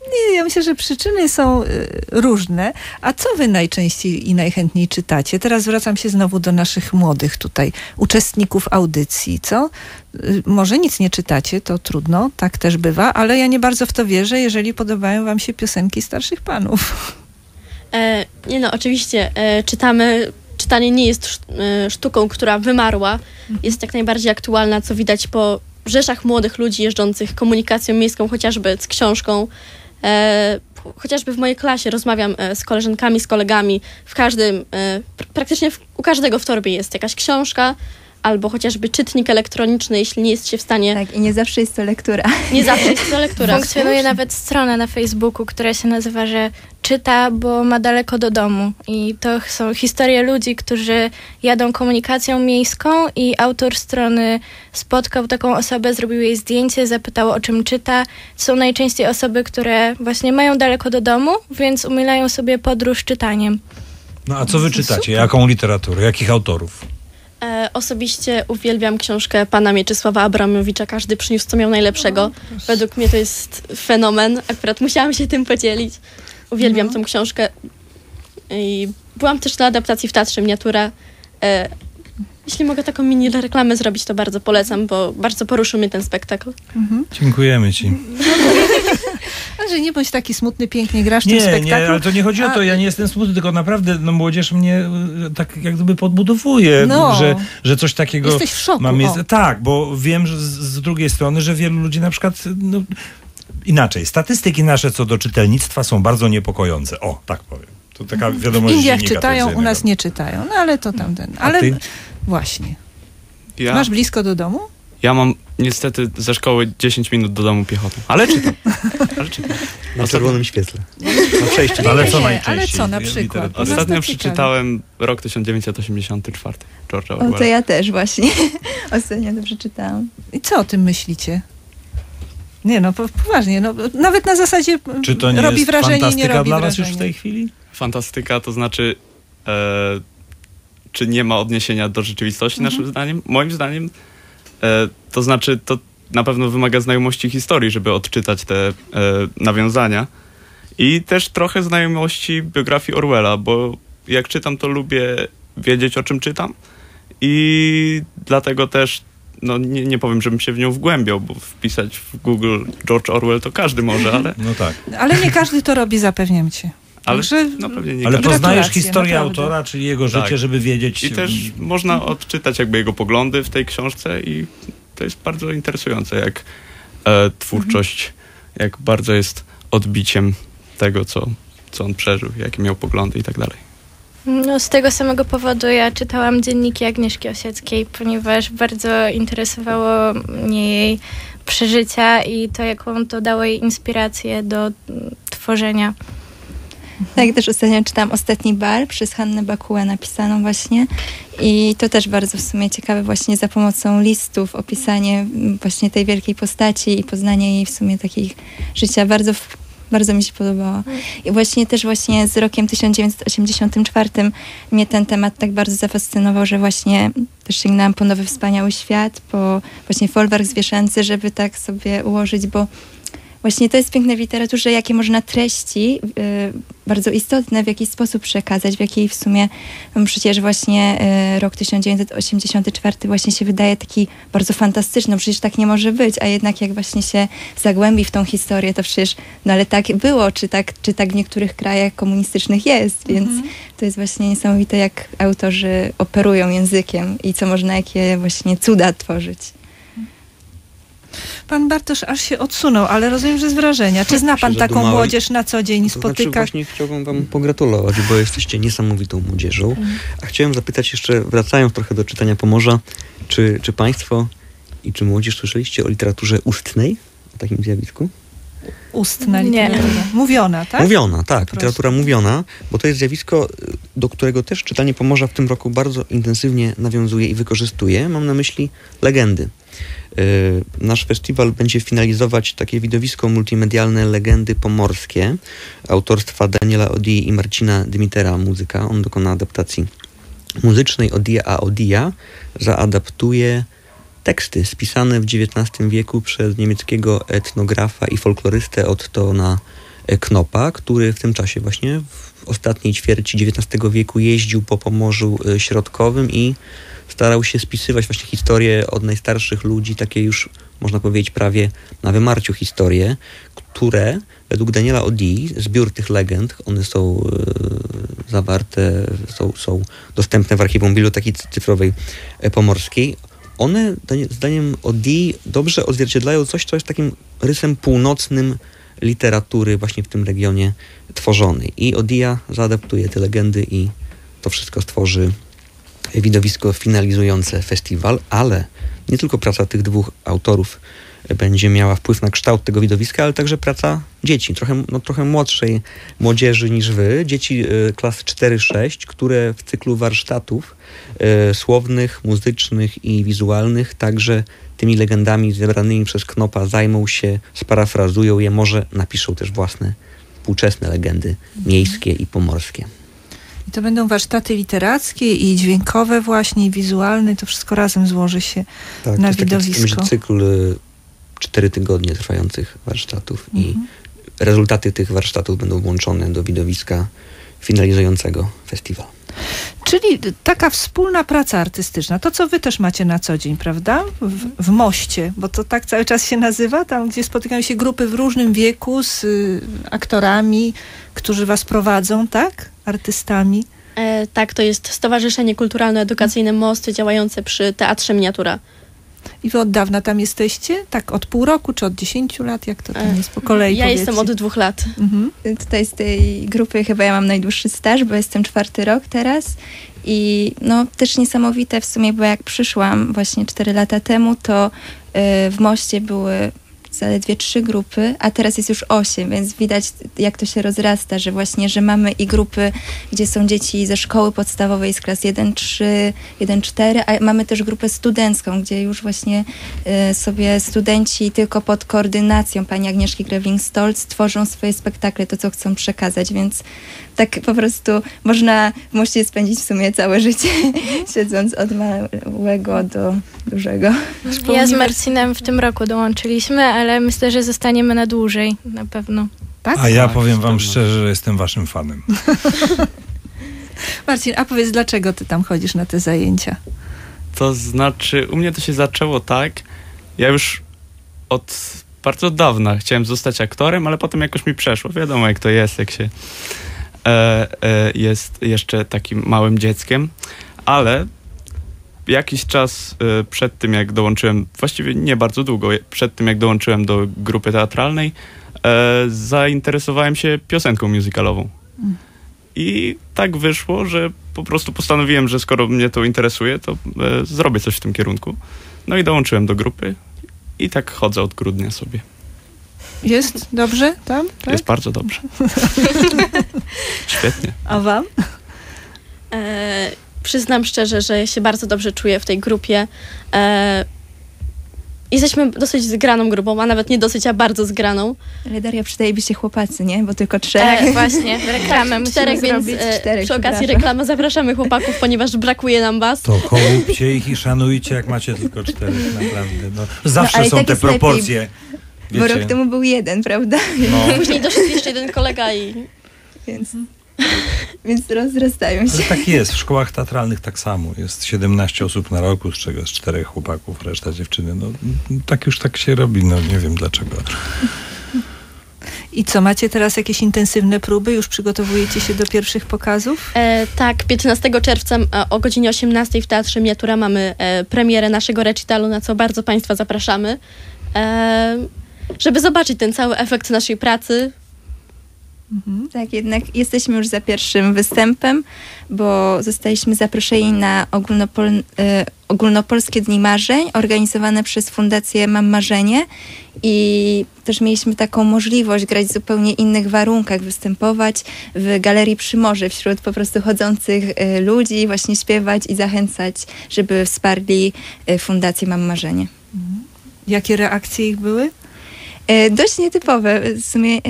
Nie, ja myślę, że przyczyny są y, różne. A co wy najczęściej i najchętniej czytacie? Teraz zwracam się znowu do naszych młodych tutaj uczestników audycji, co? Y, może nic nie czytacie, to trudno, tak też bywa, ale ja nie bardzo w to wierzę, jeżeli podobają wam się piosenki starszych panów. E, nie no, oczywiście e, czytamy, czytanie nie jest sz, e, sztuką, która wymarła, mhm. jest jak najbardziej aktualna, co widać po rzeszach młodych ludzi jeżdżących komunikacją miejską, chociażby z książką. E, chociażby w mojej klasie rozmawiam e, z koleżankami, z kolegami. W każdym, e, pr- praktycznie w, u każdego w torbie jest jakaś książka, albo chociażby czytnik elektroniczny, jeśli nie jest się w stanie... Tak, i nie zawsze jest to lektura. Nie zawsze jest to lektura. Funkcjonuje nawet strona na Facebooku, która się nazywa, że czyta, bo ma daleko do domu. I to są historie ludzi, którzy jadą komunikacją miejską i autor strony spotkał taką osobę, zrobił jej zdjęcie, zapytał, o czym czyta. Są najczęściej osoby, które właśnie mają daleko do domu, więc umilają sobie podróż czytaniem. No a co wy czytacie? Jaką literaturę? Jakich autorów? E, osobiście uwielbiam książkę pana Mieczysława Abramowicza. Każdy przyniósł, co miał najlepszego. O, według mnie to jest fenomen. Akurat musiałam się tym podzielić. Uwielbiam no. tą książkę. I byłam też na adaptacji w Teatrze Miniatura. E, jeśli mogę taką mini reklamę zrobić, to bardzo polecam, bo bardzo poruszył mnie ten spektakl. Mhm. Dziękujemy ci. Że nie bądź taki smutny, pięknie grasz w nie, tym spektaklu. Nie, ale to nie chodzi o to, ja nie jestem smutny, tylko naprawdę no, młodzież mnie tak jak gdyby podbudowuje, no. że, że coś takiego... Jesteś w szoku. Mam jest, tak, bo wiem że z, z drugiej strony, że wielu ludzi na przykład... No, inaczej, statystyki nasze co do czytelnictwa są bardzo niepokojące. O, tak powiem. To taka wiadomość. W Indiach czytają, u nas nie czytają. No ale to tamten. Ale ty? Właśnie. Ja? Masz blisko do domu? Ja mam niestety ze szkoły dziesięć minut do domu piechotą. Ale czytam. Ale czytam. Na czerwonym świetle. Na przejściu. No, ale co najczęściej? Ale co na przykład? Ostatnio przeczytałem rok tysiąc dziewięćset osiemdziesiąty czwarty. George'a Orwella. O, to ja też właśnie. Ostatnio to przeczytałam. I co o tym myślicie? Nie no, poważnie. No, nawet na zasadzie Czy to nie robi jest wrażenie, fantastyka nie robi dla was wrażenia. już w tej chwili? Fantastyka to znaczy e, czy nie ma odniesienia do rzeczywistości mhm. naszym zdaniem? Moim zdaniem e, to znaczy to na pewno wymaga znajomości historii, żeby odczytać te e, nawiązania i też trochę znajomości biografii Orwella, bo jak czytam, to lubię wiedzieć, o czym czytam i dlatego też no nie, nie powiem, żebym się w nią wgłębiał, bo wpisać w Google George Orwell to każdy może, ale... No tak. Ale nie każdy to robi, zapewniam cię. Ale, Także, no pewnie nie ale poznajesz Gratulacje, historię naprawdę. autora, czyli jego życie, tak. żeby wiedzieć... I też można odczytać jakby jego poglądy w tej książce i to jest bardzo interesujące, jak e, twórczość, mhm. jak bardzo jest odbiciem tego, co, co on przeżył, jakie miał poglądy i tak dalej. No, z tego samego powodu ja czytałam dzienniki Agnieszki Osieckiej, ponieważ bardzo interesowało mnie jej przeżycia i to, jaką to dało jej inspirację do tworzenia. Tak, też ostatnio czytałam Ostatni bal przez Hannę Bakułę napisaną właśnie i to też bardzo w sumie ciekawe właśnie za pomocą listów opisanie właśnie tej wielkiej postaci i poznanie jej w sumie takich życia bardzo Bardzo mi się podobało. I właśnie też właśnie z rokiem tysiąc dziewięćset osiemdziesiątym czwartym mnie ten temat tak bardzo zafascynował, że właśnie też sięgnęłam po Nowy Wspaniały Świat, po właśnie folwark zwierzęcy, żeby tak sobie ułożyć, bo właśnie to jest piękne w literaturze, jakie można treści y, bardzo istotne w jakiś sposób przekazać, w jakiej w sumie no przecież właśnie y, rok tysiąc dziewięćset osiemdziesiąty czwarty właśnie się wydaje taki bardzo fantastyczny, no przecież tak nie może być, a jednak jak właśnie się zagłębi w tą historię, to przecież, no ale tak było, czy tak, czy tak w niektórych krajach komunistycznych jest, więc mhm. to jest właśnie niesamowite, jak autorzy operują językiem i co można, jakie właśnie cuda tworzyć. Pan Bartosz aż się odsunął, ale rozumiem, że z wrażenia. Czy zna pan taką zadumałem. młodzież na co dzień, To spotyka? znaczy właśnie chciałbym wam pogratulować, bo jesteście niesamowitą młodzieżą. A chciałem zapytać jeszcze, wracając trochę do czytania Pomorza, czy, czy państwo i czy młodzież słyszeliście o literaturze ustnej, o takim zjawisku? Ustna Nie. literatura. Mówiona, tak? Mówiona, tak. Po Literatura mówiona, bo to jest zjawisko, do którego też czytanie Pomorza w tym roku bardzo intensywnie nawiązuje i wykorzystuje. Mam na myśli legendy. Yy, nasz festiwal będzie finalizować takie widowisko multimedialne Legendy Pomorskie autorstwa Daniela Odii i Marcina Dymitera, muzyka. On dokona adaptacji muzycznej. Odia a Odia zaadaptuje teksty spisane w dziewiętnastym wieku przez niemieckiego etnografa i folklorystę Ottona Knopa, który w tym czasie właśnie w ostatniej ćwierci dziewiętnastego wieku jeździł po Pomorzu Środkowym i starał się spisywać właśnie historie od najstarszych ludzi, takie już można powiedzieć prawie na wymarciu historie, które według Daniela Odii, zbiór tych legend, one są e, zawarte, są, są dostępne w archiwum Biblioteki Cyfrowej Pomorskiej. One, zdaniem Odii, dobrze odzwierciedlają coś, co jest takim rysem północnym literatury właśnie w tym regionie tworzonej. I Odia zaadaptuje te legendy i to wszystko stworzy widowisko finalizujące festiwal, ale nie tylko praca tych dwóch autorów będzie miała wpływ na kształt tego widowiska, ale także praca dzieci, trochę, no, trochę młodszej młodzieży niż wy, dzieci y, klas cztery sześć, które w cyklu warsztatów y, słownych, muzycznych i wizualnych także tymi legendami zebranymi przez Knopa zajmą się, sparafrazują je, może napiszą też własne współczesne legendy miejskie i pomorskie. I to będą warsztaty literackie i dźwiękowe właśnie, i wizualne, to wszystko razem złoży się tak, na to widowisko. Taki, taki cykl cztery tygodnie trwających warsztatów Mhm. i rezultaty tych warsztatów będą włączone do widowiska finalizującego festiwal. Czyli taka wspólna praca artystyczna, to co wy też macie na co dzień, prawda? W, w Moście, bo to tak cały czas się nazywa, tam gdzie spotykają się grupy w różnym wieku z y, aktorami, którzy was prowadzą, tak? Artystami. E, tak, to jest Stowarzyszenie Kulturalno-Edukacyjne Most działające przy Teatrze Miniatura. I wy od dawna tam jesteście? Tak, od pół roku, czy od dziesięciu lat? Jak to tam jest po kolei? Ja powiedzcie? jestem od dwóch lat. Mhm. Tutaj z tej grupy chyba ja mam najdłuższy staż, bo jestem czwarty rok teraz i no też niesamowite w sumie, bo jak przyszłam właśnie cztery lata temu, to y, w Moście były zaledwie trzy grupy, a teraz jest już osiem, więc widać jak to się rozrasta, że właśnie, że mamy i grupy, gdzie są dzieci ze szkoły podstawowej z klas jeden trzy, jeden cztery, a mamy też grupę studencką, gdzie już właśnie y, sobie studenci tylko pod koordynacją pani Agnieszki Grewling-Stolc tworzą swoje spektakle, to co chcą przekazać, więc tak po prostu można w Moście spędzić w sumie całe życie, siedząc od małego do dużego. Ja z Marcinem w tym roku dołączyliśmy, ale myślę, że zostaniemy na dłużej, na pewno. Tak? A ja Tak, powiem wam pewno. szczerze, że jestem waszym fanem. Marcin, a powiedz, dlaczego ty tam chodzisz na te zajęcia? To znaczy, u mnie to się zaczęło tak, ja już od bardzo dawna chciałem zostać aktorem, ale potem jakoś mi przeszło. Wiadomo jak to jest, jak się e, e, jest jeszcze takim małym dzieckiem, ale jakiś czas e, przed tym, jak dołączyłem, właściwie nie bardzo długo, przed tym, jak dołączyłem do grupy teatralnej, e, zainteresowałem się piosenką musicalową. Mm. I tak wyszło, że po prostu postanowiłem, że skoro mnie to interesuje, to e, zrobię coś w tym kierunku. No i dołączyłem do grupy i tak chodzę od grudnia sobie. Jest dobrze tam? Tak? Jest bardzo dobrze. Świetnie. A wam? E, przyznam szczerze, że się bardzo dobrze czuję w tej grupie. E, jesteśmy dosyć zgraną grupą, a nawet nie dosyć, a bardzo zgraną. Ale Daria, przydaliby się chłopacy, nie? Bo tylko trzech. E, właśnie, reklamę musimy Czterech, więc zrobić. e, Czterech, przy okazji przepraszam. reklamy zapraszamy chłopaków, ponieważ brakuje nam was. To kołupcie ich i szanujcie, jak macie tylko czterech, naprawdę. No, zawsze No, ale są tak te jest lepiej, proporcje. Bo rok temu był jeden, prawda? No, Później doszedł jeszcze jeden kolega i Więc, więc rozrastają się. ale tak jest. W szkołach teatralnych tak samo. Jest siedemnaście osób na roku, z czego z czterech chłopaków, reszta dziewczyny. No, tak już tak się robi, no nie wiem dlaczego. I co, macie teraz jakieś intensywne próby? Już przygotowujecie się do pierwszych pokazów? E, tak, piętnastego czerwca e, o godzinie osiemnastej w Teatrze Miniatura mamy e, premierę naszego recitalu, na co bardzo Państwa zapraszamy, e, żeby zobaczyć ten cały efekt naszej pracy. Mhm. Tak, jednak jesteśmy już za pierwszym występem, bo zostaliśmy zaproszeni na ogólnopol, e, ogólnopolskie Dni Marzeń organizowane przez Fundację Mam Marzenie i też mieliśmy taką możliwość grać w zupełnie innych warunkach, występować w Galerii przy Morzu wśród po prostu chodzących e, ludzi, właśnie śpiewać i zachęcać, żeby wsparli e, Fundację Mam Marzenie. Jakie reakcje ich były? E, dość nietypowe. W sumie e,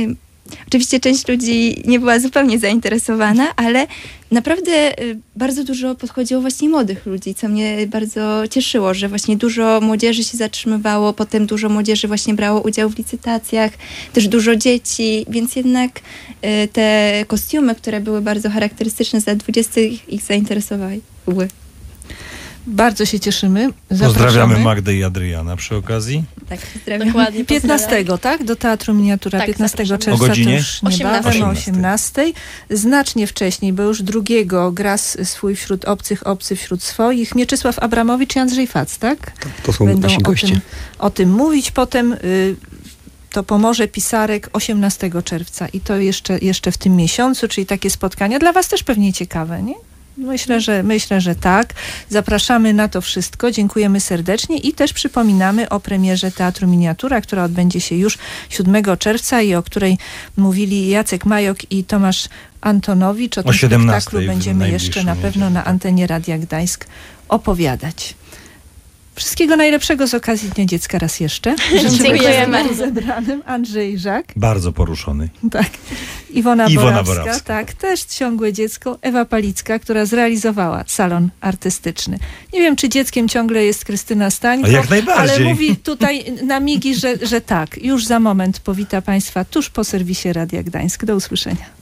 Oczywiście część ludzi nie była zupełnie zainteresowana, ale naprawdę y, bardzo dużo podchodziło właśnie młodych ludzi, co mnie bardzo cieszyło, że właśnie dużo młodzieży się zatrzymywało, potem dużo młodzieży właśnie brało udział w licytacjach, też dużo dzieci, więc jednak y, te kostiumy, które były bardzo charakterystyczne z lat dwudziestych ich zainteresowały. Bardzo się cieszymy. Zapraszamy. Pozdrawiamy Magdę i Adriana przy okazji. Tak, pozdrawiam. Dokładnie. piętnastego, tak? Do Teatru Miniatura Tak, piętnastego zapraszamy. czerwca. O godzinie? To już niebawem, o osiemnastej. Znacznie wcześniej, bo już drugiego gra s- swój wśród obcych, obcy wśród swoich. Mieczysław Abramowicz i Andrzej Fac, tak? To są Będą nasi o goście. tym, o tym mówić. Potem y, to pomoże Pisarek osiemnastego czerwca i to jeszcze, jeszcze w tym miesiącu, czyli takie spotkania dla was też pewnie ciekawe, nie? Myślę, że myślę, że tak. Zapraszamy na to wszystko. Dziękujemy serdecznie i też przypominamy o premierze Teatru Miniatura, która odbędzie się już siódmego czerwca i o której mówili Jacek Majok i Tomasz Antonowicz. O tym spektaklu będziemy jeszcze na pewno na antenie Radia Gdańsk opowiadać. Wszystkiego najlepszego z okazji Dnia Dziecka raz jeszcze. Dziękujemy. Zebranym Andrzej Żak. Bardzo poruszony. Tak. Iwona, Iwona Borawska, Borawska. tak, też ciągłe dziecko. Ewa Palicka, która zrealizowała salon artystyczny. Nie wiem, czy dzieckiem ciągle jest Krystyna Stańko, A jak najbardziej. ale mówi tutaj na migi, że, że tak. Już za moment powita Państwa tuż po serwisie Radia Gdańsk. Do usłyszenia.